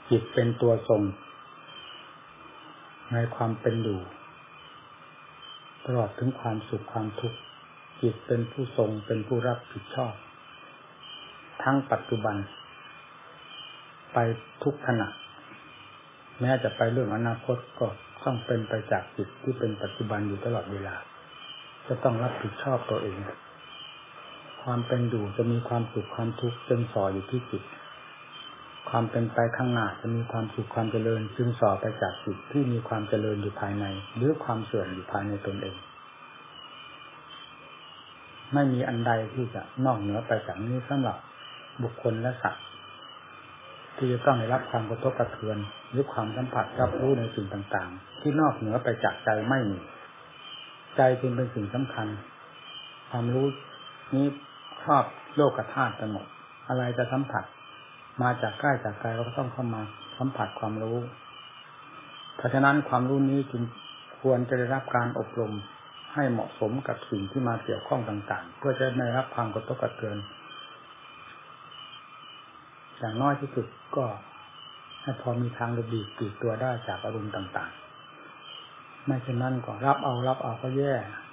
จิตเป็นตัวทรงในความเป็นอยู่ตลอดถึงความสุขความทุกข์จิตเป็นผู้ทรงเป็นผู้รับผิดชอบทั้งปัจจุบันไปทุกขณะแม้จะไปเรื่องอนาคตก็ต้องเป็นไปจากจิตที่เป็นปัจจุบันอยู่ตลอดเวลาจะต้องรับผิดชอบตัวเองความเป็นอยู่จะมีความสุขความทุกข์จึงส่ออยู่ที่จิตความเป็นไปข้างหน้าจะมีความสุขความเจริญจึงส่อไปจากจิตที่มีความเจริญอยู่ภายในหรือความเสื่อมอยู่ภายในตนเองไม่มีอันใดที่จะนอกเหนือไปจากนี้สำหรับบุคคลและสัตว์ที่จะต้องได้รับความกระทบกระเทือนหรือความสัมผัสรับรู้ในสิ่งต่างๆที่นอกเหนือไปจากใจไม่มีใจจึงเป็นสิ่งสำคัญความรู้นี้ครอบโลกธาตุไปหมดอะไรจะสัมผัสมาจากใกล้จากไกลเราก็ต้องเข้ามาสัมผัสความรู้เพราะฉะนั้นความรู้นี้จึงควรจะได้รับการอบรมให้เหมาะสมกับสิ่งที่มาเกี่ยวข้องต่างๆเพื่อจะได้รับความกระทบกระเทือนอย่างน้อยที่สุดก็ให้พอมีทางระบีปลีกตัวได้จากอารมณ์ต่างๆไม่เช่นนั้นก็รับเอาก็แย่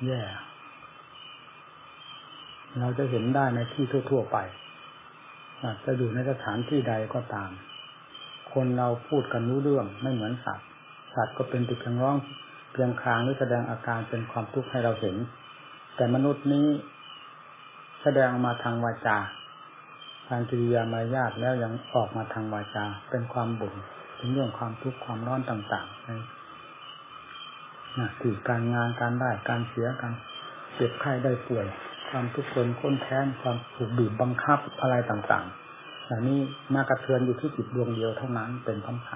เราจะเห็นได้ในที่ทั่วๆไปจะอยู่ในสถานที่ใดก็ตามคนเราพูดกันรู้เรื่องไม่เหมือนสัตว์ก็เป็นติดเพียงร้องเพียงครางหรือแสดงอาการเป็นความทุกข์ให้เราเห็นแต่มนุษย์นี้แสดงออกมาทางวาจาทางกิริยามารยาทแล้วยังออกมาทางวาจาเป็นความบ่นถึงเรื่องความทุกข์ความร้อนต่างๆในที่การงานการได้การเสียการเจ็บไข้ได้ป่วยความทุกข์ทนข้นแค้นความถูกบีบบังคับอะไรต่างๆอย่างนี้มากระเทือนอยู่ที่จิตดวงเดียวเท่านั้นเป็นสำคัญ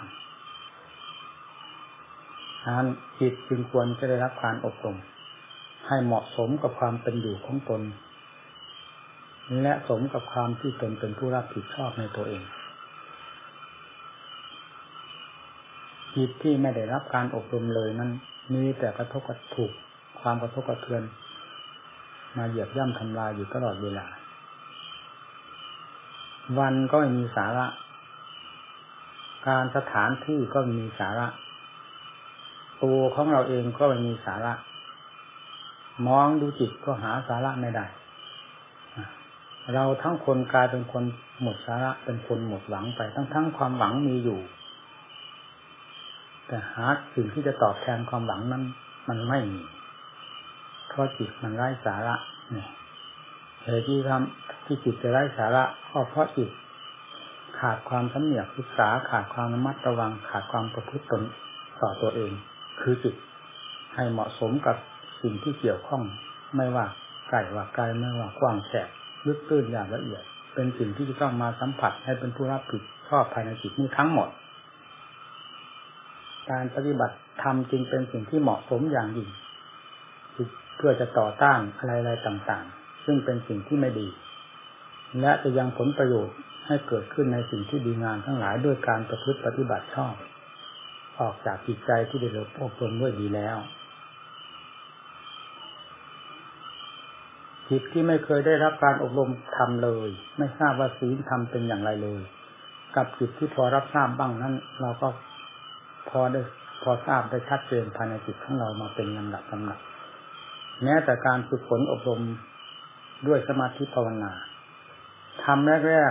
จิตจึงควรจะได้รับการอบรมให้เหมาะสมกับความเป็นอยู่ของตนและสมกับความที่ตนเป็นผู้รับผิดชอบในตัวเองจิตที่ไม่ได้รับการอบรมเลยนั้นมีแต่กระทบกระถูกความกระทบกระเทือนมาเหยียบย่ำทำลายอยู่ตลอดเวลาวันก็ไม่มีสาระการสถานที่ก็มีสาระตัวของเราเองก็ไม่มีสาระมองดูจิตก็หาสาระไม่ได้เราทั้งคนกลายเป็นคนหมดสาระเป็นคนหมดหวังไปทั้งความหวังมีอยู่แต่หาสิ่งที่จะตอบแทนความหวังนั้นมันไม่มีเพราะจิตมันไร้สาระเนี่ยเหตุที่จิตจะไร้สาระก็เพราะจิตขาดความสำเนียกศึกษาขาดความระมัดระวังขาดความประพฤติตนต่อตัวเองคือจิตให้เหมาะสมกับสิ่งที่เกี่ยวข้องไม่ว่าไกลว่าไกลไม่ว่ากว้างแคบลึกตื้นหยาบละเอียดเป็นสิ่งที่จะต้องมาสัมผัสให้เป็นผู้รับผิดชอบภายในจิตนี้ทั้งหมดการปฏิบัติธรรมจึงเป็นสิ่งที่เหมาะสมอย่างยิ่งเพื่อจะต่อต้านอะไรๆต่างๆซึ่งเป็นสิ่งที่ไม่ดีและจะยังผลประโยชน์ให้เกิดขึ้นในสิ่งที่ดีงามทั้งหลายด้วยการประพฤติปฏิบัติชอบออกจากจิตใจที่ได้รับอบรมด้วยดีแล้วจิตที่ไม่เคยได้รับการอบรมธรรมเลยไม่ทราบว่าศีลธรรมเป็นอย่างไรเลยกับจิตที่พอรับทราบบ้างนั้นเราก็พอทราบได้ชัดเจนภายในจิตของเรามาเป็นลำดับแม้แต่การฝึกฝนอบรมด้วยสมาธิภาวนาทำแรก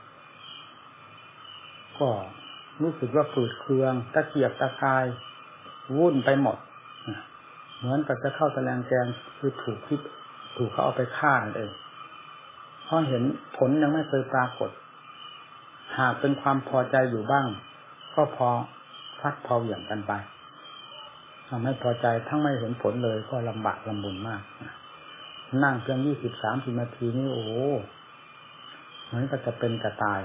ๆก็รู้สึกว่าฝืดเคืองตะเกียกตะกายวุ่นไปหมดเหมือนกับจะเข้าตะแลงแกงคือถูกเขาเอาไปฆ่านั่นเองเพราะเห็นผลยังไม่เคยปรากฏหากเป็นความพอใจอยู่บ้างก็พอพัดพอเหวี่ยงกันไปทำให้พอใจทั้งไม่เห็นผลเลยก็ลำบากลำบนมากนั่งเพียง20-30 นาทีนี่โอ้เหมือนกับจะเป็นจะตาย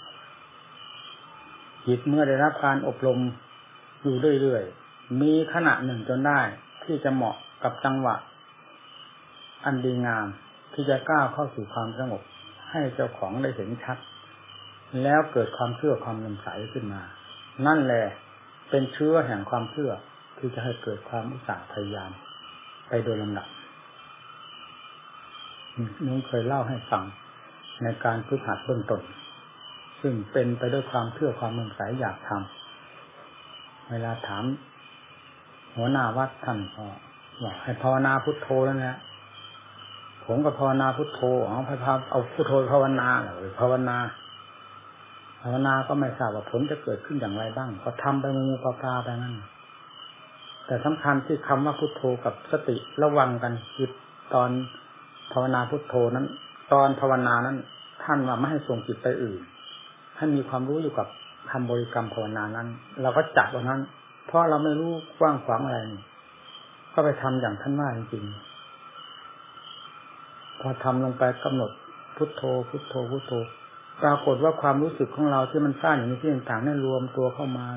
จิตเมื่อได้รับการอบรมอยู่เรื่อยๆมีขณะหนึ่งจนได้ที่จะเหมาะกับจังหวะอันดีงามที่จะก้าวเข้าสู่ความสงบให้เจ้าของได้เห็นชัดแล้วเกิดความเชื่อความเลื่อมใสขึ้นมานั่นแหละเป็นเชื้อแห่งความเชื่อที่จะให้เกิดความอุตสาห์พยายามไปโดยลำดับน้องเคยเล่าให้ฟังในการฝึกหัดเบื้องต้นซึ่งเป็นไปด้วยความเชื่อความเลื่อมใสอยากทำเวลาถามหัวหน้าวัดท่านก็บอกให้ภาวนาพุทโธแล้วนะผมก็ภาวนาพุทโธเอาพุทโธภาวนาหรือภาวนาก็ไม่ทราบว่าผลจะเกิดขึ้นอย่างไรบ้างก็ทำไปงูปลาไปนั่นแต่สำคัญที่คำว่าพุทโธกับสติระวังกันคือตอนภาวนาพุทโธนั้นตอนภาวนานั้นท่านว่าไม่ให้ส่งจิตไปอื่นให้มีความรู้อยู่กับคำบริกรรมภาวนานั้นเราก็จับว่านั้นเพราะเราไม่รู้กว้างขวางอะไรก็ไปทำอย่างท่านว่าจริงๆพอทำลงไปกำหนดพุทโธพุทโธพุทโธปรากฏว่าความรู้สึกของเราที่มันสร้างอย่างนี้ที่ต่างๆนี่รวมตัวเข้าม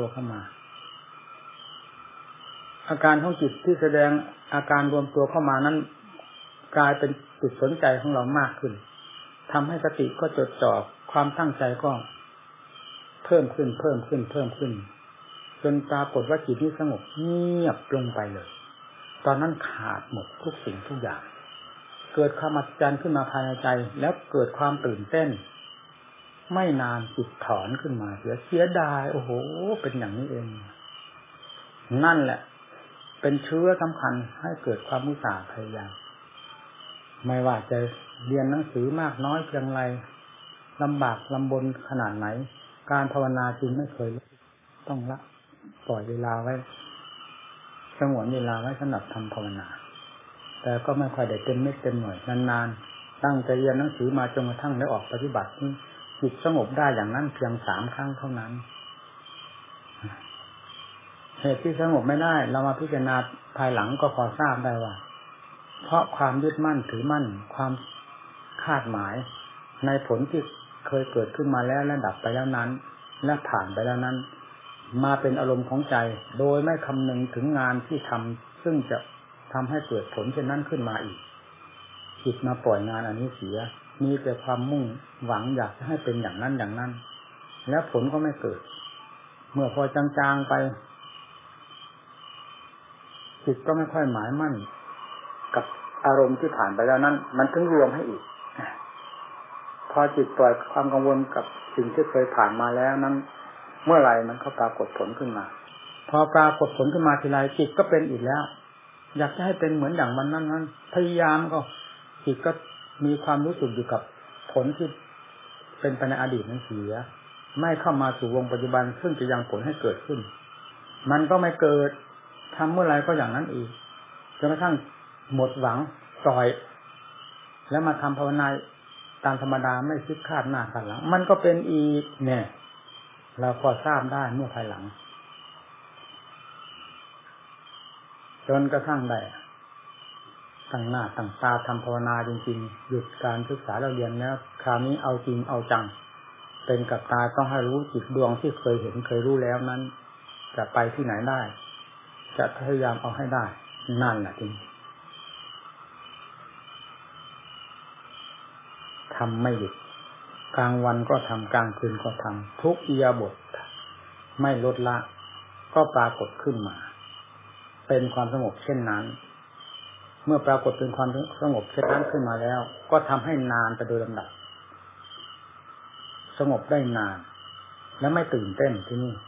อาการของจิตที่แสดงอาการรวมตัวเข้ามานั้นกลายเป็นจุดสนใจของเรามากขึ้นทำให้สติก็จดจ่อความตั้งใจก็เพิ่มขึ้นจนปรากฏว่าจิตนี้สงบเงียบลงไปเลยตอนนั้นขาดหมดทุกสิ่งทุกอย่างเกิดความอัศจรรย์ขึ้นมาภายในใจแล้วเกิดความตื่นเต้นไม่นานจิตถอนขึ้นมาเสียดายโอ้โหเป็นอย่างนี้เองนั่นแหละเป็นเชื้อสำคัญให้เกิดความมุสาพยายามไม่ว่าจะเรียนหนังสือมากน้อยเพียงไรลำบากลำบนขนาดไหนการภาวนาจึงไม่เคยต้องละปล่อยเวลาไว้สงวนเวลาไว้สำหรับทำภาวนาแต่ก็ไม่ค่อยได้เต็มเม็ดเต็มหน่วยนานๆตั้งใจเรียนหนังสือมาจนกระทั่งได้ออกปฏิบัติจิตสงบได้อย่างนั้นเพียง3 ครั้งเท่านั้นเหตุที่สงบไม่ได้เรามาพิจารณาภายหลังก็พอทราบได้ว่าเพราะความยึดมั่นถือมั่นความคาดหมายในผลที่เคยเกิดขึ้นมาแล้วและดับไปแล้วนั้นและผ่านไปแล้วนั้นมาเป็นอารมณ์ของใจโดยไม่คำนึงถึงงานที่ทำซึ่งจะทำให้เกิดผลเช่นนั้นขึ้นมาอีกจิตมาปล่อยงานอันนี้เสียมีแต่ความมุ่งหวังอยากจะให้เป็นอย่างนั้นแล้วผลก็ไม่เกิดเมื่อพอจางๆไปจิตก็ไม่ค่อยหมายมั่นกับอารมณ์ที่ผ่านไปแล้วนั้นมันถึงรวมให้อีกพอจิตปล่อยความกังวลกับสิ่งที่เคยผ่านมาแล้วนั้นเมื่อไหร่มันก็ปรากฏผลขึ้นมาพอปรากฏผลขึ้นมาทีไรจิตก็เป็นอีกแล้วอยากจะให้เป็นเหมือนอย่างวันนั้นพยายามก็จิตก็มีความรู้สึกอยู่กับผลที่เป็นไปในอดีตนั้นเสียไม่เข้ามาสู่วงปัจจุบันซึ่งจะยังผลให้เกิดขึ้นมันก็ไม่เกิดทำเมื่อไรก็อย่างนั้นอีกจนกระทั่งหมดหวังปล่อยแล้วมาทำภาวนาตามธรรมดาไม่คิดคาดหน้าคาดหลังมันก็เป็นอีกเนี่ยเราพอทราบได้เมื่อภายหลังจนกระทั่งได้ตั้งหน้าตั้งตาทำภาวนาจริงๆหยุดการศึกษาเราเรียนแล้วคราวนี้เอาจริงเอาจังเป็นกับตาต้องให้รู้จิตดวงที่เคยเห็นเคยรู้แล้วนั้นจะไปที่ไหนได้จะพยายามเอาให้ได้นั่นแหละจริงทำไม่หยุดกลางวันก็ทำกลางคืนก็ทำทุกอิริยาบถไม่ลดละก็ปรากฏขึ้นมาเป็นความสงบเช่นนั้นเมื่อปรากฏเป็นความสงบเช่นนั้นขึ้นมาแล้วก็ทำให้นานไปโดยลำดับสงบได้นานและไม่ตื่นเต้นที่นี่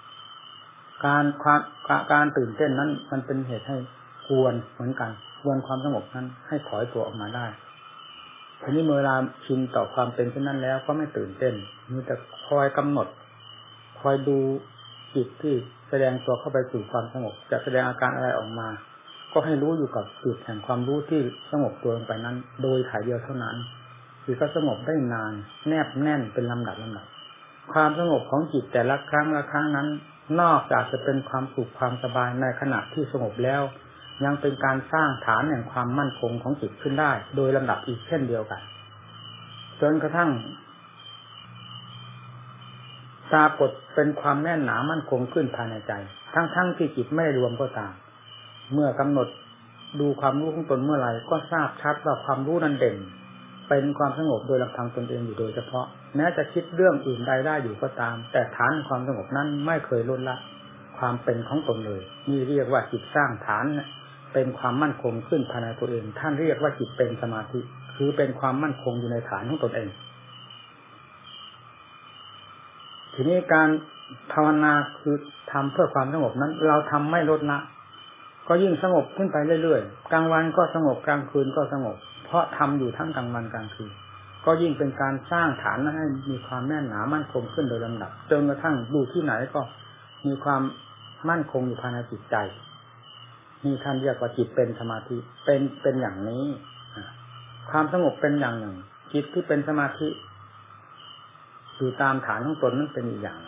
การตื่นเต้นนั้นมันเป็นเหตุให้กวนเหมือนกันกวนความสงบนั้นให้ถอยตัวออกมาได้ทีนี้เมื่อเวลาชินต่อความเป็นเช่นนั้นแล้วก็ไม่ตื่นเต้นมีแต่คอยกำหนดคอยดูจิตที่แสดงตัวเข้าไปสู่ความสงบจะแสดงอาการอะไรออกมาก็ให้รู้อยู่กับจุดแห่งความรู้ที่สงบตัวลงไปนั้นโดยถ่ายเดียวเท่านั้นคือก็สงบได้นานแนบแน่นเป็นลำดับความสงบของจิตแต่ละครั้งนั้นนอกจากจะเป็นความสุขความสบายในขณะที่สงบแล้วยังเป็นการสร้างฐานแห่งความมั่นคงของจิตขึ้นได้โดยลำดับอีกเช่นเดียวกันจนกระทั่งปรากฏเป็นความแน่นหนามั่นคงขึ้นภายในใจทั้งที่จิตไม่รวมก็ตามเมื่อกำหนดดูความรู้ของตนเมื่อไหร่ก็ทราบชัดว่าความรู้นั้นเด่นเป็นความสงบโดยลำพังตนเองอยู่โดยเฉพาะแม้จะคิดเรื่องอื่นใดได้อยู่ก็ตามแต่ฐานความสงบนั้นไม่เคยลดละความเป็นของตนเลยนี่เรียกว่าจิตสร้างฐานเป็นความมั่นคงขึ้นภายในตัวเองท่านเรียกว่าจิตเป็นสมาธิคือเป็นความมั่นคงอยู่ในฐานของตนเองทีนี้การภาวนาคือทำเพื่อความสงบนั้นเราทำไม่ลดละก็ยิ่งสงบขึ้นไปเรื่อยๆกลางวันก็สงบกลางคืนก็สงบเพราะทำอยู่ทั้งกลางวันกลางคืนก็ยิ่งเป็นการสร้างฐานให้มีความแน่นหนามั่นคงขึ้นโดยลำดับจนกระทั่งดูที่ไหนก็มีความมั่นคงอยู่ภายในจิตใจมีท่านเรียกว่าจิตเป็นสมาธิเป็นอย่างนี้ความสงบเป็นอย่างหนึ่งจิตที่เป็นสมาธิอยู่ตามฐานของตนนั้นเป็นอีกอย่าง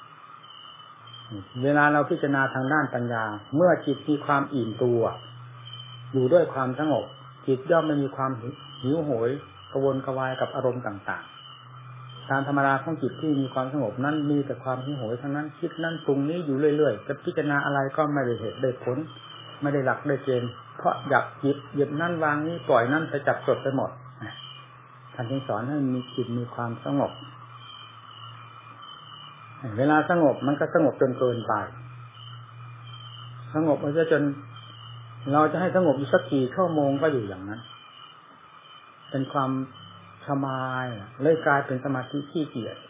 เวลาเราพิจารณาทางด้านปัญญาเมื่อจิตมีความอิ่มตัวอยู่ด้วยความสงบจิตย่อมไม่มีความหิวโหยกระวนกระวายกับอารมณ์ต่างๆตามธรรมดาของจิตที่มีความสงบนั้นมีแต่ความหิวโหยทั้งนั้นคิดนั่นปรุงนี้อยู่เรื่อยๆจะพิจารณาอะไรก็ไม่ได้เหตุได้ผลไม่ได้หลักได้เกณฑ์เพราะอยากหยิบนั่นวางนี้ปล่อยนั่นไปจับจดไปหมดท่านจึงสอนให้มีจิตมีความสงบเวลาสงบมันก็สงบจนเกินไปสงบมันจะจนเราจะให้สงบอยู่สักกี่ชั่วโมงก็อยู่อย่างนั้นเป็นความสบายเลยกลายเป็นสมาธิขี้เกียจ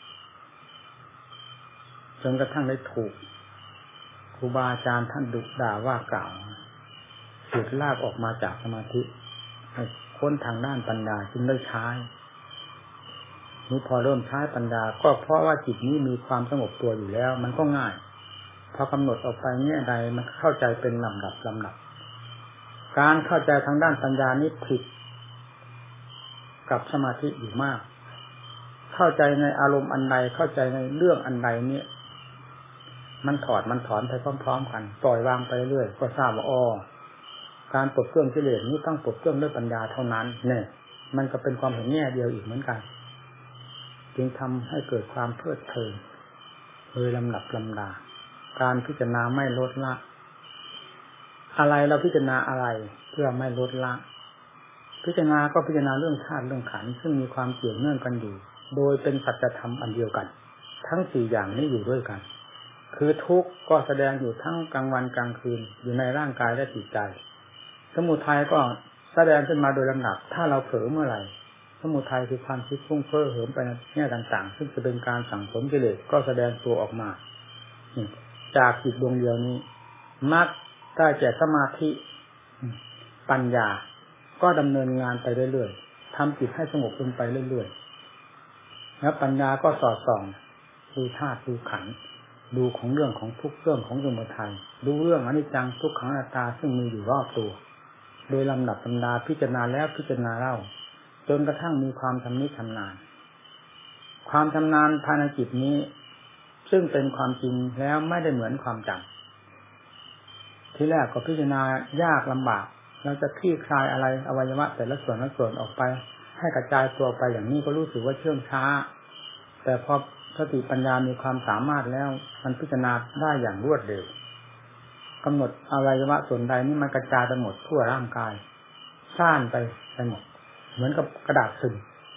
จนกระทั่งได้ถูกครูบาอาจารย์ท่านดุด่าว่ากล่าวฉุดลากออกมาจากสมาธิให้ค้นทางด้านปัญญาจึงได้ใช้นี่พอเริ่มใช้ปัญญาก็เพราะว่าจิตนี้มีความสงบตัวอยู่แล้วมันก็ง่ายพอกำหนดออกไปแง่ใดมันเข้าใจเป็นลำดับการเข้าใจทางด้านปัญญานี้ผิดกับสมาธิอยู่มากเข้าใจในอารมณ์อันใดเข้าใจในเรื่องอันใดเนี่ยมันถอดมันถอนไปพร้อมๆกันปล่อยวางไปเรื่อยก็ทราบว่าการปลดเครื่องกิเลสนี้ต้องปลดเครื่องด้วยปัญญาเท่านั้นเนี่ยมันก็เป็นความเห็นแง่เดียวอีกเหมือนกันจึงทำให้เกิดความเพลิดเพลินโดยลำดับลำดาการพิจารณาไม่ลดละอะไรเราพิจารณาอะไรเพื่อไม่ลดละพิจารณาก็พิจารณาเรื่องธาตุเรื่องขันธ์ซึ่งมีความเกี่ยวเนื่องกันอยู่โดยเป็นสัจธรรมอันเดียวกันทั้งสี่อย่างนี้อยู่ด้วยกันคือทุกข์ก็แสดงอยู่ทั้งกลางวันกลางคืนอยู่ในร่างกายและจิตใจสมุทัยก็แสดงขึ้นมาโดยลำดับถ้าเราเผลอเมื่อไหร่สมุทัยคือความคิดฟุ้งเฟ้อเหิมไปในแง่ต่างๆซึ่งจะเป็นการสั่งสมกิเลสก็แสดงตัวออกมาจากจิตดวงเดียวนี้มรรคได้แก่สมาธิปัญญาก็ดำเนินงานไปเรื่อยๆทำจิตให้สงบลงไปเรื่อยๆแล้วปัญญาก็สอดส่องดูธาตุดูขันธ์ดูของเรื่องของทุกเรื่องของสมุทัยดูเรื่องอนิจจังทุกขังอนัตตาซึ่งมีอยู่รอบตัวโดยลำดับลำดาพิจารณาแล้วพิจารณาเล่าจนกระทั่งมีความชำนิชำนาญความชำนาญภายในจิตนี้ซึ่งเป็นความจริงแล้วไม่ได้เหมือนความจำที่แรกก็พิจารณายากลำบากเราจะคลี่คลายอะไรอวัยวะแต่ละส่วนออกไปให้กระจายตัวไปอย่างนี้ก็รู้สึกว่าเชื่องช้าแต่พอสติปัญญามีความสามารถแล้วมันพิจารณาได้อย่างรวดเร็วกำหนดอวัยวะส่วนใดนี่มันกระจายไปหมดทั่วร่างกายซ่านไปหมดเหมือนกับกระดาษซึม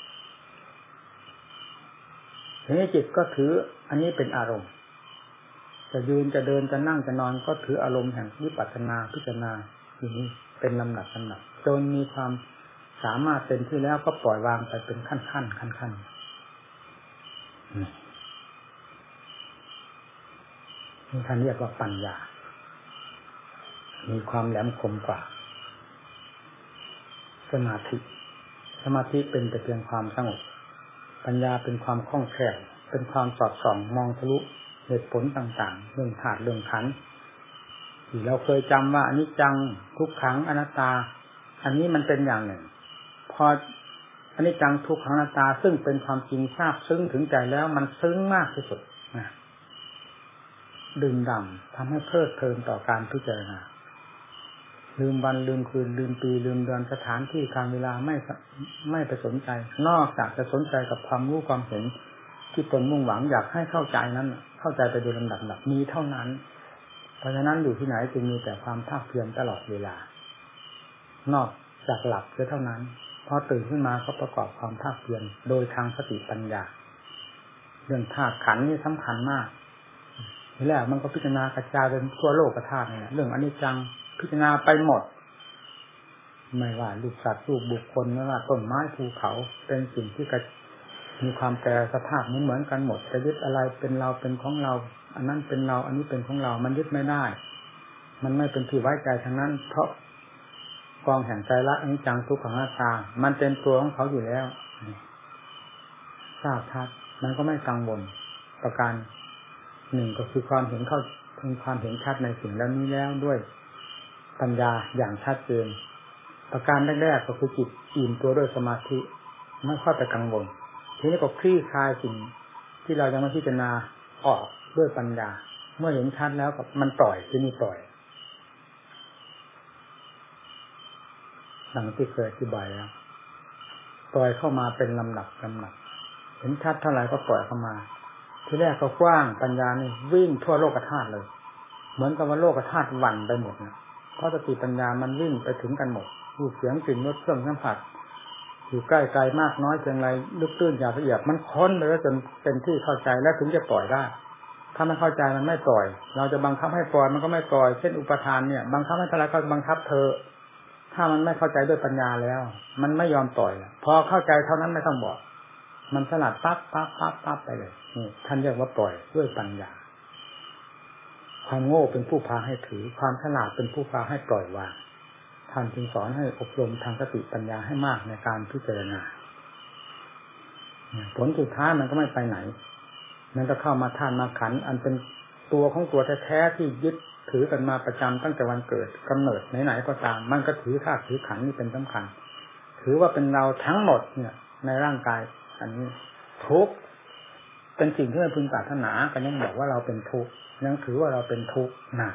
ทีนี้จิตก็ถืออันนี้เป็นอารมณ์จะยืนจะเดินจะนั่งจะนอนก็ถืออารมณ์แห่งวิปัสสนาพิจารณาอย่างนี้เป็นลำดับจนมีความสามารถเต็มที่แล้วก็ปล่อยวางไปเป็นขั้นนี่ท่านเรียกว่าปัญญามีความแหลมคมกว่าสมาธิเป็นแต่เพียงความสงบปัญญาเป็นความคล่องแคล่วเป็นความสอดส่องมองทะลุเหตุผลต่างๆเรื่องธาตุเรื่องขันธ์ที่เราเคยจำว่าอนิจจังทุกขังอนัตตาอันนี้มันเป็นอย่างหนึ่งพออนิจจังทุกขังอนัตตาซึ่งเป็นความจริงทราบซึ้งถึงใจแล้วมันซึ้งมากที่สุดนะดื่มด่ำทำให้เพลิดเพลินต่อการพิจารณาลืมวันลืมคืนลืมปีลืมเดือนสถานที่การเวลาไม่ไปสนใจนอกจากจะสนใจกับความรู้ความเห็นที่ตนมุ่งหวังอยากให้เข้าใจนั้นเข้าใจไปโดยลำดับมีเท่านั้นเพราะฉะนั้นอยู่ที่ไหนจึงมีแต่ความภาคเพียรตลอดเวลานอกจากหลับเท่านั้นพอตื่นขึ้นมาก็ประกอบความภาคเพียรโดยทางสติปัญญาเรื่องธาตุขันธ์นี่สำคัญมากทีแรกมันก็พิจารณากระจายเป็นทั่วโลกธาตุนี่แหละเรื่องอนิจจังพิจารณาไปหมดไม่ว่ารูปสัตว์รูปบุคคลไม่ว่าต้นไม้ภูเขาเป็นสิ่งที่มีความแปรสภาพเหมือนกันหมดจะยึดอะไรเป็นเราเป็นของเราอันนั้นเป็นเราอันนี้เป็นของเรามันยึดไม่ได้มันไม่เป็นที่ไว้ใจทั้งนั้นเพราะกองแห่งใจรักอนิจจังทุกขังอนัตตามันเป็นตัวของเขาอยู่แล้วทราบชัดมันก็ไม่กังวลประการหนึ่งก็คือความเห็นชัดในสิ่งแล้วนี้แล้วด้วยปัญญาอย่างชัดเจนประการแรกๆก็คือจิตอิ่มตัวด้วยสมาธิไม่ค่อยไปกังวลทีนี้ก็คลี่คลายสิ่งที่เรายังไม่พิจารณาออกด้วยปัญญาเมื่อเห็นชัดแล้วก็มันปล่อยที่นี่ปล่อยดังที่เคยอธิบายแล้วปล่อยเข้ามาเป็นลำดับเห็นชัดเท่าไหร่ก็ปล่อยเข้ามาทีแรกก็กว้างปัญญานี่วิ่งทั่วโลกธาตุเลยเหมือนกับว่าโลกธาตุหวั่นไปหมดนะเพราะสติปัญญามันวิ่งไปถึงกันหมดรูปเสียงกลิ่นรสเครื่องสัมผัสอยู่ใกล้ไกลมากน้อยเพียงไรลึกตื้นหยาบละเอียดมันค้นไปแล้วจนเป็นที่เข้าใจแล้วถึงจะปล่อยได้ถ้ามันเข้าใจมันไม่ปล่อยเราจะบังคับให้ปล่อยมันก็ไม่ปล่อยเช่นอุปทานเนี่ยบังคับให้เท่าไรก็บังคับเธอถ้ามันไม่เข้าใจด้วยปัญญาแล้วมันไม่ยอมปล่อยพอเข้าใจเท่านั้นไม่ต้องบอกมันสลัดปั๊บไปเลยนี่ท่านเรียกว่าปล่อยด้วยปัญญาความโง่เป็นผู้พาให้ถือความฉลาดเป็นผู้พาให้ปล่อยวางท่านจึงสอนให้อบรมทางสติปัญญาให้มากในการพิจารณาผลสุดท้ายมันก็ไม่ไปไหนมันก็เข้ามาทานมาขันอันเป็นตัวของตัวแท้ๆที่ยึดถือกันมาประจำตั้งแต่วันเกิดกำเนิดไหนๆก็ตามมันก็ถือธาตุถือขันธ์นี่เป็นสำคัญถือว่าเป็นเราทั้งหมดเนี่ยในร่างกายอันนี้ทุกข์เป็นสิ่งที่ไม่พึงปรารถนากันยังบอกว่าเราเป็นทุกข์ยังถือว่าเราเป็นทุกข์นะ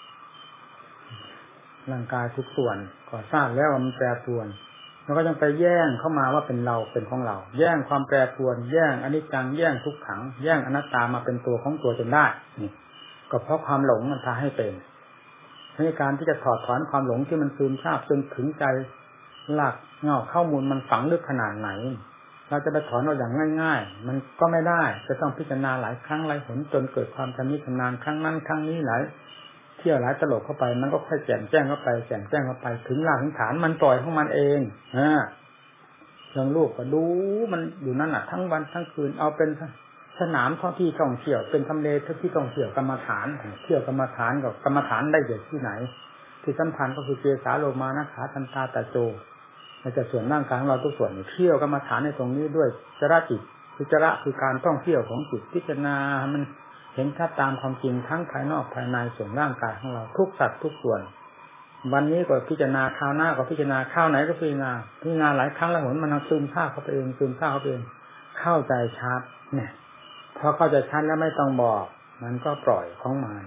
ร่างกายทุกส่วนก็ทราบแล้วว่ามันแปรปรวนแล้วก็ยังไปแย่งเข้ามาว่าเป็นเราเป็นของเราแย่งความแปรปรวนแย่งอนิจจังแย่งทุกขังแย่งอนัตตามาเป็นตัวของตัวจนได้นี่ก็เพราะความหลงมันพาให้เป็นในการที่จะถอดถอนความหลงที่มันซึมซาบจนถึงใจหลักเงาข้อมูลมันฝังลึกขนาดไหนเราจะไปถอนเอาอย่างง่ายๆมันก็ไม่ได้จะต้องพิจารณาหลายครั้งหลายหนจนเกิดความชำนิชำนาญครั้งนั้นครั้งนี้หลายเที่ยวหลายตลบเข้าไปมันก็ค่อยแจ่มแจ้งเข้าไปถึงรากถึงฐานมันปล่อยของมันเองอย่างลูกก็ดูมันอยู่นั่นน่ะทั้งวันทั้งคืนเอาเป็นสนามท่องเที่ยวเป็นทำเลที่ท่องเที่ยวกรรมฐานเที่ยวกรรมฐานกับกรรมฐานได้เด็ดที่ไหนที่สำคัญก็คือเจสาโลมานะขาทันตาตะโจในแต่ส่วนร่างกายของเราทุกส่วนเที่ยวกรรมฐานในตรงนี้ด้วยจระจิตคือจระคือการท่องเที่ยวของจิตพิจารณามันเห็นชัดตามความจริงทั้งภายนอกภายในส่วนร่างกายของเราทุกสัตว์ทุกส่วนวันนี้ก็พิจารณาคราวหน้าก็พิจารณาคราวไหนก็พิจารณาหลายครั้งแล้วมันซึมซาบเข้าไปเองเข้าใจชัดเนี่ยพอเข้าใจชัดแล้วไม่ต้องบอกมันก็ปล่อยของมัน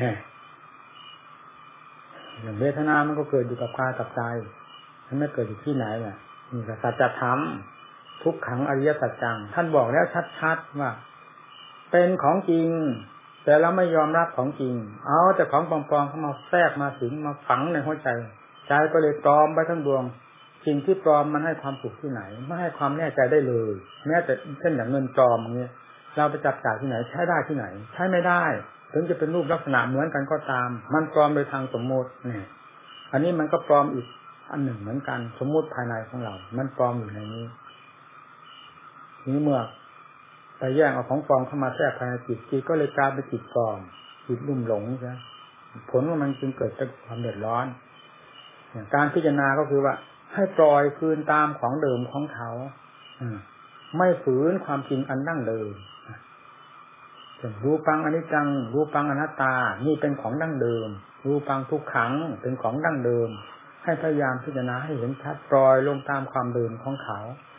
อย่างเวทนามันก็เกิดอยู่กับกายกับใจมันไม่เกิดอยู่ที่ไหนล่ะนี่ก็สัจธรรมทุกขังอริยสัจจังท่านบอกแล้วชัดๆว่าเป็นของจริงแต่เราไม่ยอมรับของจริงเอาแต่ของปลอมๆเข้ามาแทรกมาสิงมาฝังในหัวใจใจก็เลยปลอมไปทั้งดวงสิ่งที่ปลอมมันให้ความสุขที่ไหนไม่ให้ความแน่ใจได้เลยแม้แต่เช่นอย่างเงินปลอมอย่างนี้เราไปจับจ่ายที่ไหนใช้ได้ที่ไหนใช้ไม่ได้ถึงจะเป็นรูปลักษณะเหมือนกันก็ตามมันปลอมโดยทางสมมติเนี่ยอันนี้มันก็ปลอมอีกอันหนึ่งเหมือนกันสมมติภายในของเรามันปลอมอยู่ในนี้เมื่อไปแย่งเอาของปลอมเข้ามาแทรกภายในจิตก็เลยกลายเป็นจิตปลอมจิตลุ่มหลงใช่ผลของมันจึงเกิดจากความเดือดร้อนการพิจารณาก็คือว่าให้ปล่อยคืนตามของเดิมของเขาไม่ฝืนความจริงอันดั้งเดิมรูปังอนิจจังรูปังอนัตตานี่เป็นของดั้งเดิมรูปังทุกขังเป็นของดั้งเดิมให้พยายามพิจารณาให้เห็นชัดปล่อยลงตามความเดิมของเขา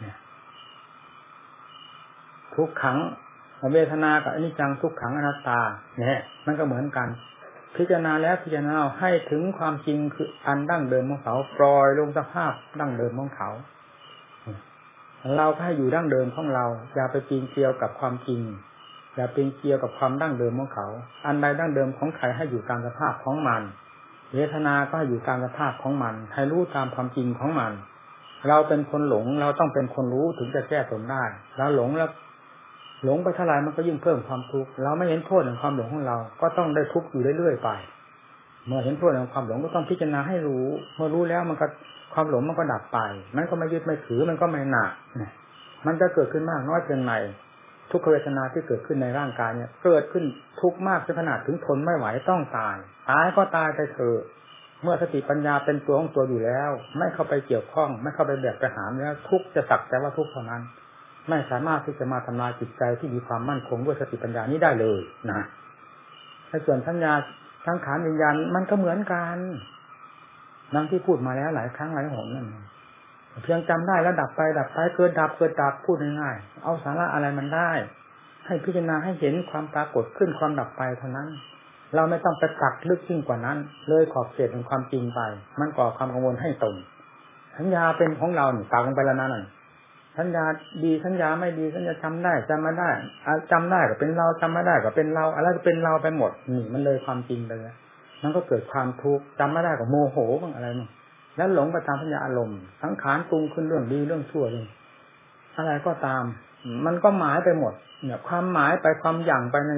ทุกขังเวทนากับอนิจจังทุกขังอนัตตาเนี่ยมันก็เหมือนกันพิจารณาแล้วพิจารณาให้ถึงความจริงคืออันดั้งเดิมของเขาปล่อยลงสภาพดั้งเดิมของเขาเราก็ให้อยู่ดั้งเดิมของเราอย่าไปปีนเกลียวกับความจริงอย่าปีนเกลียวกับความดั้งเดิมของเขาอันใดดั้งเดิมของใครให้อยู่ตามสภาพของมันเวทนาก็ให้อยู่ตามสภาพของมันให้รู้ตามความจริงของมันเราเป็นคนหลงเราต้องเป็นคนรู้ถึงจะแก้ตนได้เราหลงไปเท่าไรมันก็ยิ่งเพิ่มความทุกข์เราไม่เห็นโทษของความหลงของเราก็ต้องได้ทุกข์อยู่เรื่อยๆไปเมื่อเห็นโทษของความหลงก็ต้องพิจารณาให้รู้เมื่อรู้แล้วมันก็ความหลงมันก็ดับไปมันก็ไม่ยึดไม่ถือมันก็ไม่หนักมันจะเกิดขึ้นมากน้อยเพียงไหนทุกขเวทนาที่เกิดขึ้นในร่างกายเนี่ยเกิดขึ้นทุกข์มากจนขนาดถึงทนไม่ไหวต้องตายก็ตายไปเถอะเมื่อสติปัญญาเป็นตัวของตัวอยู่แล้วไม่เข้าไปเกี่ยวข้องไม่เข้าไปแบกไปหามแล้วทุกข์จะสักแต่ว่าทุกข์เท่านั้นไม่สามารถที่จะมาทำลายจิตใจที่มีความมั่นคงด้วยสติปัญญานี้ได้เลยนะในส่วนสัญญาสังขารวิญญาณมันก็เหมือนกันดังที่พูดมาแล้วหลายครั้งหลายหนนั่นเพียงจำได้แล้วดับไปเกิดดับพูดง่ายๆเอาสาระอะไรมันได้ให้พิจารณาให้เห็นความปรากฏขึ้นความดับไปเท่านั้นเราไม่ต้องไปตักลึกยิ่งกว่านั้นเลยขอบเขตของความจริงไปมันก่อความกังวลให้ตนสัญญาเป็นของเราตักลงไปแล้วนั่นสัญญาดีสัญญาไม่ดีสัญญาจำได้จำไม่ได้จำได้ก็เป็นเราจำไม่ได้ก็เป็นเราอะไรก็เป็นเราไปหมดนี่มันเลยความจริงไปแล้วมันก็เกิดความทุกข์จำไม่ได้ก็โมโหบ้างอะไรบ้างแล้วหลงไปตามสัญญาอารมณ์สังขารปรุงขึ้นเรื่องดีเรื่องชั่วเลยอะไรก็ตามมันก็หมายไปหมดเนี่ยความหมายไปความหยั่งไปใน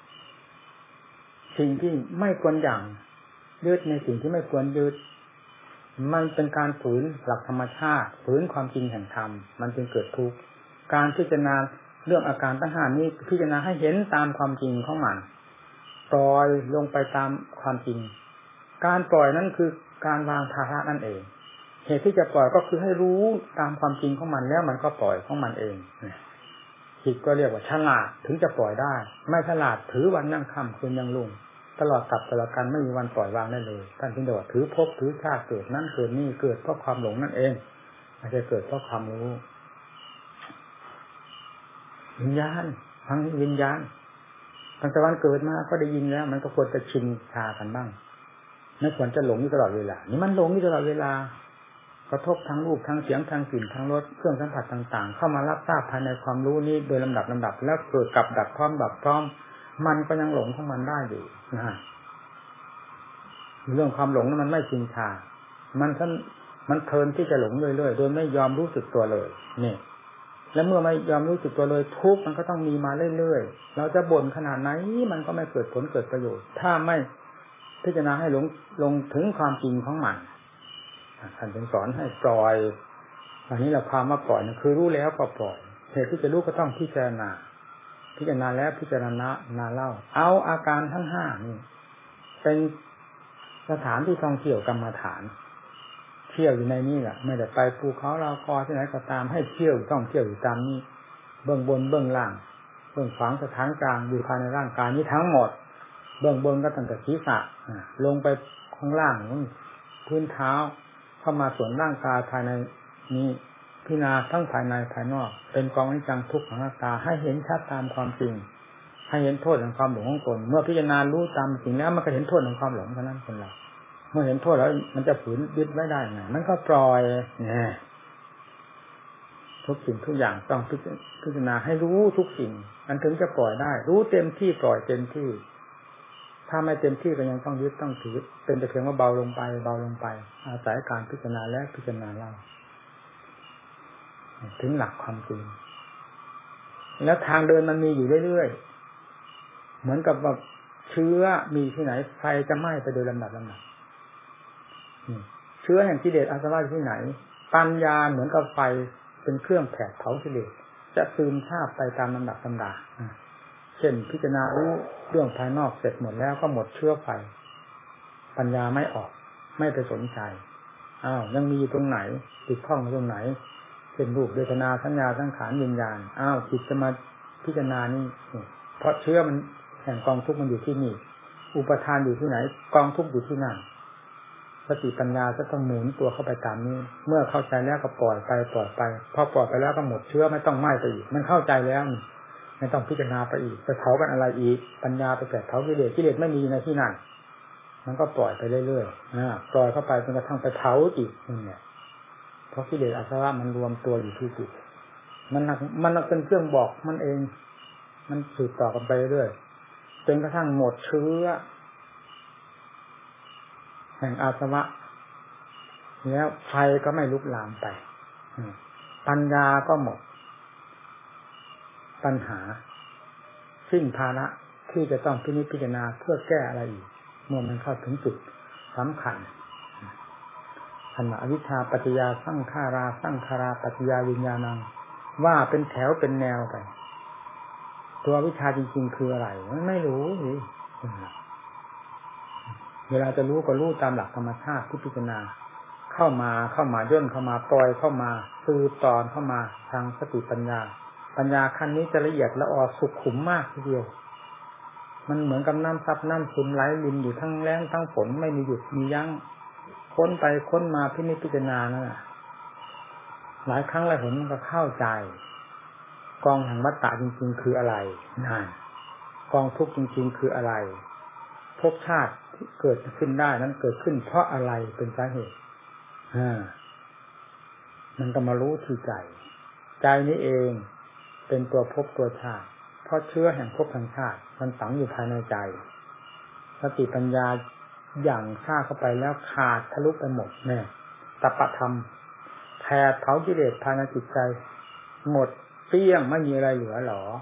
สิ่งที่ไม่ควรหยั่งยึดในสิ่งที่ไม่ควรยึดมันเป็นการฝืนหลักธรรมชาติฝืนความจริงแห่งธรรมมันจึงเกิดทุกข์การพิจารณาเรื่องอาการทั้งห้านี้พิจารณาให้เห็นตามความจริงของมันปล่อยลงไปตามความจริงการปล่อยนั้นคือการวางภาระนั่นเองเหตุที่จะปล่อยก็คือให้รู้ตามความจริงของมันแล้วมันก็ปล่อยของมันเองจิตก็เรียกว่าฉลาดถึงจะปล่อยได้ไม่ฉลาดถือวันนั่งค่ำคืนยังลุ่งตลอดกับตลอดกันไม่มีวันปล่อยวางได้เลยท่านจึงบอกว่าถือภพถือชาติเกิดนั่นเกิดนี่เกิดเพราะความหลงนั่นเองไม่ใช่เกิดเพราะความรู้วิญญาณทั้งวิญญาณตั้งแต่วันเกิดมาก็ได้ยินแล้วมันก็ควรจะชินชากันบ้างไม่ควรจะหลงอยู่ตลอดเวลานี่มันหลงอยู่ตลอดเวลากระทบทั้งรูปทั้งเสียงทั้งกลิ่นทั้งรสเครื่องสัมผัสต่างๆเข้ามารับทราบภายในความรู้นี้โดยลำดับแล้วเกิดกับดับพร้อมมันก็ยังหลงของมันได้อยู่นะเรื่องความหลงนั้นมันไม่จริงชามันเพลินที่จะหลงเรื่อยๆโดยไม่ยอมรู้สึกตัวเลยนี่แล้วเมื่อไม่ยอมรู้สึกตัวเลยทุกข์มันก็ต้องมีมาเรื่อยๆเราจะบ่นขนาดไหนมันก็ไม่เกิดผลเกิดประโยชน์ถ้าไม่พิจารณาให้ลงถึงความจริงของมันท่านจึงสอนให้ปล่อยอันนี้เราความว่าปล่อยนั่นคือรู้แล้วก็ปล่อยเหตุที่จะรู้ก็ต้องพิจารณาแล้วพิจารณาเล่าเอาอาการทั้งห้านี่เป็นสถานที่ท่องเที่ยวกรรมฐานเที่ยวอยู่ในนี้แหละไม่ได้ไปภูเขาเราคอที่ไหนก็ตามให้เที่ยวต้องเที่ยวอยู่ตามนี้เบื้องบนเบื้องล่างเบื้องขวางสถานกลางอยู่ภายในร่างกายนี้ทั้งหมดเบื้องบนก็ตั้งแต่ศีรษะลงไปข้างล่างพื้นเท้าเข้ามาส่วนร่างกายภายในนี้พิจารณาทั้งภายในภายนอกเป็นกองอนิจจังทุกขังอนัตตาให้เห็นชัดตามความจริงให้เห็นโทษของความหลงของตนเมื่อพิจารณารู้ตามจริงแล้วมันก็เห็นโทษของความหลงเท่านั้นคนเราเมื่อเห็นโทษแล้วมันจะฝืนยึดไว้ได้ไงมันก็ปล่อยเนี่ยทุกสิ่งทุกอย่างต้องพิจารณาให้รู้ทุกสิ่งมันถึงจะปล่อยได้รู้เต็มที่ปล่อยเต็มที่ถ้าไม่เต็มที่ก็ยังต้องยึดต้องถือเป็นแต่เพียงว่าเบาลงไปอาศัยการพิจารณาและพิจารณาเล่าถึงหลักความจริงแล้วทางเดินมันมีอยู่เรื่อยๆเหมือนกับว่าเชื้อมีที่ไหนไฟจะไหม้ไปโดยลำดับเชื้อแห่งกิเลสอาสวะที่ไหนปัญญาเหมือนกับไฟเป็นเครื่องแผดเผากิเลสจะซึมซาบไปตามลำดับลำดาเช่นพิจารณารู้เรื่องภายนอกเสร็จหมดแล้วก็หมดเชื้อไฟปัญญาไม่ออกไม่ไปสนใจยังมีตรงไหนติดข้องตรงไหนเป็นรูปเวทนาสัญญาสังขารวิญญาณจิตจะมาพิจารณานี่เพราะเชื้อมันแห่งกองทุกข์มันอยู่ที่นี่อุปทานอยู่ที่ไหนกองทุกข์อยู่ที่นั่นสติปัญญาจะต้องหมุนตัวเข้าไปตามนี้เมื่อเข้าใจแล้วก็ปล่อยไปพอปล่อยไปแล้วก็หมดเชื้อไม่ต้องไหม้ไปอีกมันเข้าใจแล้วไม่ต้องพิจารณาไปอีกจะเผากันอะไรอีกปัญญาไปแผดเผากิเลสไม่มีในที่นั่นมันก็ปล่อยไปเรื่อยๆปล่อยเข้าไปจนกระทั่งไปเผาอีกเนี่ยเพราะกิเลสอาสวะมันรวมตัวอยู่ที่จิตมันเป็นเครื่องบอกมันเองมันสืบต่อกันไปเรื่อยจนกระทั่งหมดเชื้อแห่งอาสวะแล้วไฟก็ไม่ลุกลามไปปัญญาก็หมดปัญหาสิ้นภาระที่จะต้องพิจารณาเพื่อแก้อะไรอีกเมื่อมันเข้าถึงจุดสำคัญธรรมอวิชชาปัจจยาสังขาราปัจจยาวิญญาณังว่าเป็นแถวเป็นแนวไปตัววิชาจริงๆคืออะไรไม่รู้สิเวลาจะรู้ก็รู้ตามหลักธรรมชาติที่พิจารณาเข้ามาย่นเข้ามาปล่อยเข้ามาสืบตอนเข้ามาทางสติปัญญาขั้นนี้จะละเอียดละออสุขุมมากทีเดียวมันเหมือนกับน้ำซับน้ำซึมไหลรินอยู่ทั้งแล้งทั้งฝนไม่มีหยุดมียั้งค้นไปค้นมาพิจารณานั่นแหละหลายครั้งหลายหนมันก็เข้าใจกองแห่งวัฏฏะจริงๆคืออะไรนั่นกองทุกข์จริงๆคืออะไรภพชาติที่เกิดขึ้นได้นั้นเกิดขึ้นเพราะอะไรเป็นสาเหตุมันก็มารู้ที่ใจนี้เองเป็นตัวภพตัวชาติเพราะเชื้อแห่งภพแห่งชาติมันฝังอยู่ภายในใจสติปัญญาอย่างฆ่าเข้าไปแล้วขาดทะลุไปหมดแน่ตปะธรรมแผดเผากิเลสภายในจิตใจหมดเปรี้ยงไม่มีอะไรเหลือหรอ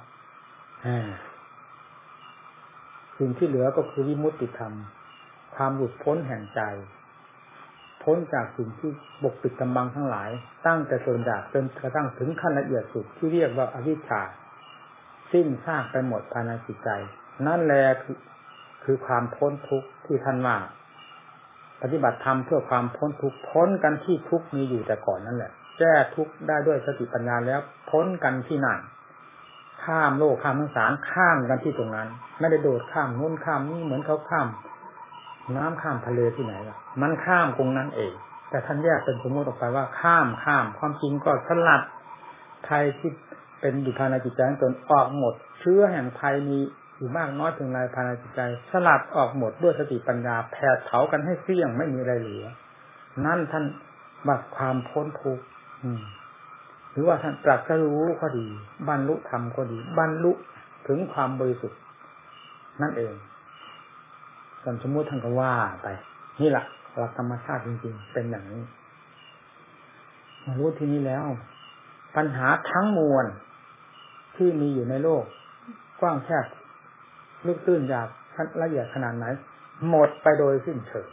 สิ่งที่เหลือก็คือวิมุตติธรรมความหลุดพ้นแห่งใจพ้นจากสิ่งที่บกปิดกำบังทั้งหลายตั้งแต่ส่วนดาบจนกระทั่งถึงขั้นละเอียดสุดที่เรียกว่าอวิชชาสิ้นซากไปหมดภายในจิตใจนั่นแหละคือความพ้นทุกข์ที่ท่านว่าปฏิบัติธรรมเพื่อความพ้นทุกข์พ้นกันที่ทุกข์มีอยู่แต่ก่อนนั่นแหละแก้ทุกข์ได้ด้วยสติปัญญาแล้วพ้นกันที่นั่นข้ามโลกข้ามสงสารข้ามกันที่ตรงนั้นไม่ได้โดดข้ามโน้นข้ามนี่เหมือนเขาข้ามน้ำข้ามทะเลที่ไหนล่ะมันข้ามตรงนั้นเองแต่ท่านแยกเป็นสมมติออกไปว่าข้ามความจริงก็สลัดภัยที่เป็นอยู่ภายในจิตใจจนออกหมดเชื้อแห่งภัยมีอยู่มากน้อยเพียงไรภายในจิตใจสลัดออกหมดด้วยสติปัญญาแผดเผากันให้เสี่ยงไม่มีอะไรเหลือนั่นท่านบัดความพ้นทุกข์หรือว่าท่านตรัสรู้ก็ดีบรรลุธรรมก็ดีบรรลุถึงความบริสุทธิ์นั่นเองสมมุติท่านก็ว่าไปนี่แหละหลักธรรมชาติจริงๆเป็นอย่างนี้มารู้ที่นี้แล้วปัญหาทั้งมวลที่มีอยู่ในโลกกว้างแคบลึกตื้นยาวละเอียดขนาดไหนหมดไปโดยสิ้นเชิง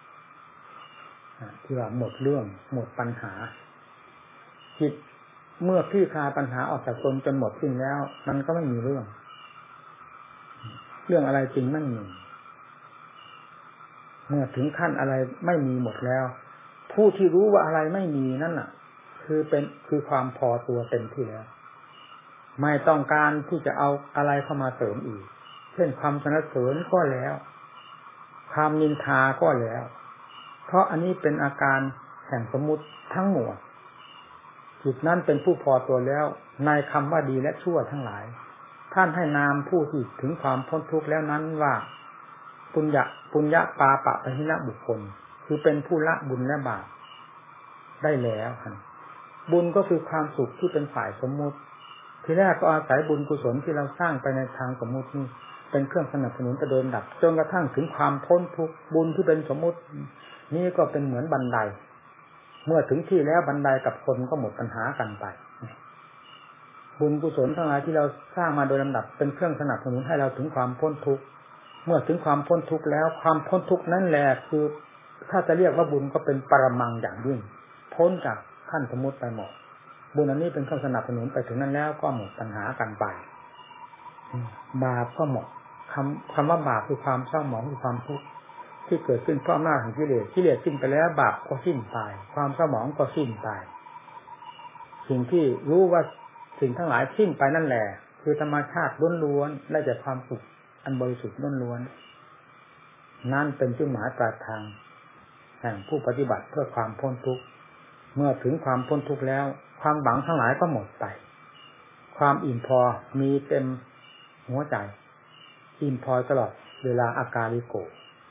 ที่ว่าหมดเรื่องหมดปัญหาจิตเมื่อคลี่คลายปัญหาออกจากตนจนหมดสิ้นแล้วมันก็ไม่มีเรื่องอะไรจริงไม่มีเมื่อถึงขั้นอะไรไม่มีหมดแล้วผู้ที่รู้ว่าอะไรไม่มีนั่นน่ะคือความพอตัวเต็มที่แล้วไม่ต้องการที่จะเอาอะไรเข้ามาเสริมอีกเช่นความสรรเสริญก็แล้วความนินทาก็แล้วเพราะอันนี้เป็นอาการแห่งสมมุติทั้งหมดจิตนั้นเป็นผู้พอตัวแล้วในคำว่าดีและชั่วทั้งหลายท่านให้นามผู้ที่ถึงความพ้นทุกข์แล้วนั้นว่าปุญญะปาปะปะหินะบุคคลคือเป็นผู้ละบุญและบาปได้แล้วบุญก็คือความสุขที่เป็นฝ่ายสมมุติทีแรกก็อาศัยบุญกุศลที่เราสร้างไปในทางสมมุตินี่เป็นเครื่องสนับสนุนประเดินดับจนกระทั่งถึงความพ้นทุกข์บุญที่เป็นสมมุตินี่ก็เป็นเหมือนบันไดเมื่อถึงที่แล้วบันไดกับคนก็หมดปัญหากันไปบุญกุศลทั้งหลายที่เราสร้างมาโดยลำดับเป็นเครื่องสนับสนุนให้เราถึงความพ้นทุกข์เมื่อถึงความพ้นทุกข์แล้วความพ้นทุกข์นั่นแหละคือถ้าจะเรียกว่าบุญก็เป็นปรมังอย่างยิ่งพ้นจากขั้นสมมุติไปหมดบุญอันนี้เป็นเครื่องสนับสนุนไปถึงนั้นแล้วก็หมดปัญหากันไปบาปก็หมดคำว่าบาปคือความเศร้าหมองคือความทุกข์ที่เกิดขึ้นเพราะอำนาจของกิเลสสิ้นไปแล้วบาปก็สิ้นไปความเศร้าหมองก็สิ้นไปสิ่งที่รู้ว่าสิ่งทั้งหลายสิ้นไปนั่นแหละคือธรรมชาติล้วนๆได้จากความสุขอันบริสุทธิ์ล้วนๆนั่นเป็นจุดหมายปลายทางแห่งผู้ปฏิบัติเพื่อความพ้นทุกข์เมื่อถึงความพ้นทุกข์แล้วความหวังทั้งหลายก็หมดไปความอิ่มพอมีเต็มหัวใจอิ่มพอตลอดเวลาอากาลิโก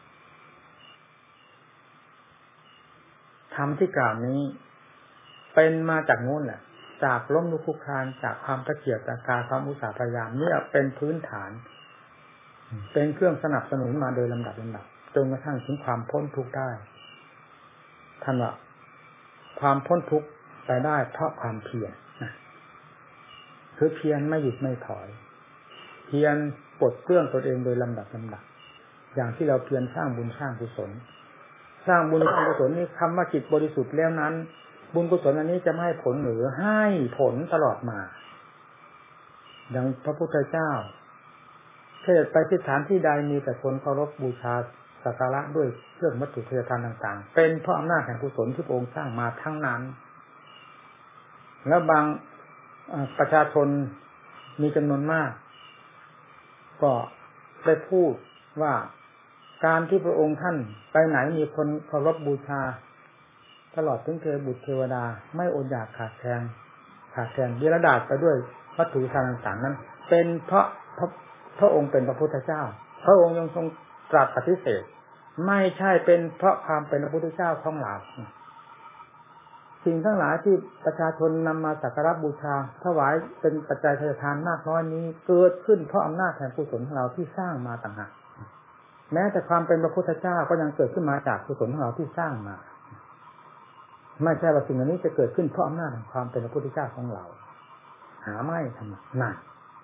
ธรรมที่กล่าวนี้เป็นมาจากโน้นแหละจากล้มลุกคลุกคลานจากความตะเกียกตะกายความอุตสาหพยายามเนี่ยเป็นพื้นฐานเป็นเครื่องสนับสนุนมาโดยลำดับจนกระทั่งถึงความพ้นทุกข์ได้ท่านว่าความพ้นทุกข์ไปได้เพราะความเพียรคือเพียรไม่หยุดไม่ถอยเพียรปลดเปลื้องตนเองโดยลำดับอย่างที่เราเพียรสร้างบุญสร้างกุศลสร้างบุญสร้างกุศลนี่คำว่าจิตบริสุทธิ์แล้วนั้นบุญกุศลอันนี้จะไม่ให้ผลหรือให้ผลตลอดมาดังพระพุทธเจ้าเสด็จไปที่สถานที่ใดมีแต่คนเคารพบูชาสักการะด้วยเครื่องวัตถุทายทานต่างๆเป็นเพราะอำนาจแห่งกุศลที่พระองค์สร้างมาทั้งนั้นแล้วบางประชาชนมีจำนวนมากก็ได้พูดว่าการที่พระองค์ท่านไปไหนมีคนเคารพบูชาตลอดถึงเทวบุตรเทวดาไม่อดอยากขาดแคลนเดรัจฉานไปด้วยวัตถุทานต่างๆนั้นเป็นเพราะพระองค์เป็นพระพุทธเจ้าพระองค์ยังทรงตรัสปฏิเสธไม่ใช่เป็นเพราะความเป็นพระพุทธเจ้าของเราสิ่งทั้งหลายที่ประชาชนนำมาสักการะบูชาถวายเป็นปัจจัยทายทานมากน้อยนี้เกิดขึ้นเพราะอำนาจแห่งกุศลของเราที่สร้างมาต่างหากแม้แต่ความเป็นพระพุทธเจ้าก็ยังเกิดขึ้นมาจากกุศลของเราที่สร้างมาไม่ใช่ว่าสิ่งเหล่านี้จะเกิดขึ้นเพราะอำนาจแห่งความเป็นพระพุทธเจ้าของเราหาไม่ทำนั่น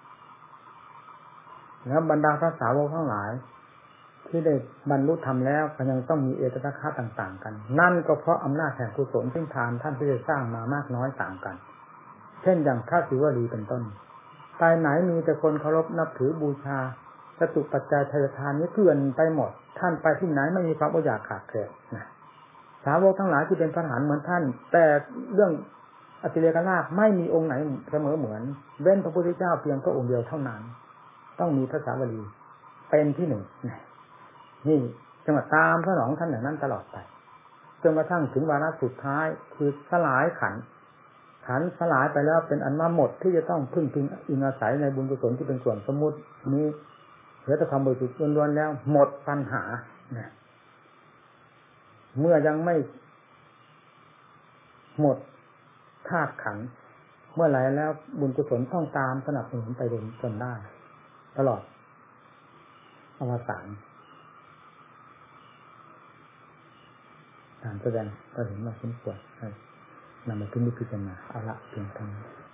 แล้วบรรดาพระสาวกทั้งหลายที่ได้บรรลุธรรมแล้วก็ยังต้องมีเอตตะคะต่างๆกันนั่นก็เพราะอำนาจแห่งกุศลที่ทานท่านที่ได้สร้างมามากน้อยต่างกันเช่นอย่างพระศิวลีเป็นต้นไปไหนมีแต่คนเคารพนับถือบูชาจตุปัจจัยทายทานนี้เกลื่อนไปหมดท่านไปที่ไหนไม่มีความอดอยากขาดแคลนนะสาวกทั้งหลายที่เป็นพระอรหันต์เหมือนท่านแต่เรื่องอติเรกลาภไม่มีองค์ไหนเสมอเหมือนเว้นพระพุทธเจ้าเพียงพระองค์เดียวเท่านั้นต้องมีพระสาวลีเป็นที่หนึ่งนี่จังหวะตามพระหนองท่านอย่างนั้นตลอดไปจนกระทั่งถึงวาระสุดท้ายคือสลายขันสลายไปแล้วเป็นอันว่าหมดที่จะต้องพึ่งอิงอาศัยในบุญกุศลที่เป็นส่วนสมมุตินี้เหลือแต่ความบริสุทธิ์ล้วนๆแล้วหมดปัญหาเมื่อยังไม่หมดธาตุขันธ์เมื่อไหร่แล้วบุญกุศลต้องตามสนับสนุนไปจนได้ตลอดอวสานการแสดงก็เห็นว่าสมควรนำมาพิจารณาเอาละเพียงเท่านั้น